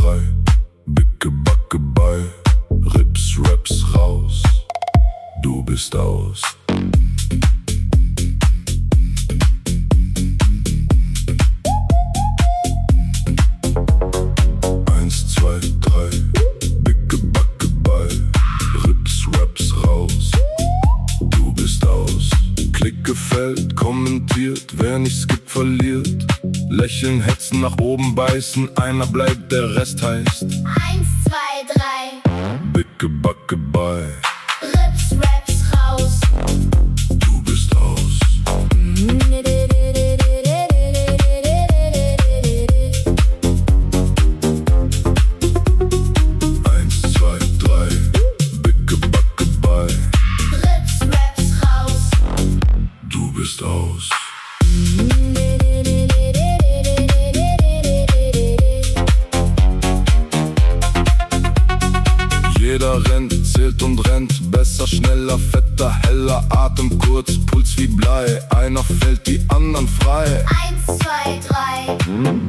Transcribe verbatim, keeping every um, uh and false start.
drei, Bicke Backe bei, Rips, Raps raus, du bist aus. Eins, zwei, drei, Bicke Backe bei, Rips, Raps raus, du bist aus. Klick gefällt, kommentiert, wer nicht skippt, verliert. Lächeln, hetzen, nach oben beißen, einer bleibt, der Rest heißt Eins, zwei, drei, Bicke Backe bei, Rips, Raps raus, du bist aus. Eins, zwei, drei, Bicke Backe bei, Rips, Raps raus, du bist aus. Jeder rennt, zählt und rennt, besser, schneller, fetter, heller, Atem kurz, Puls wie Blei, einer fällt, die anderen frei. Eins, zwei, drei,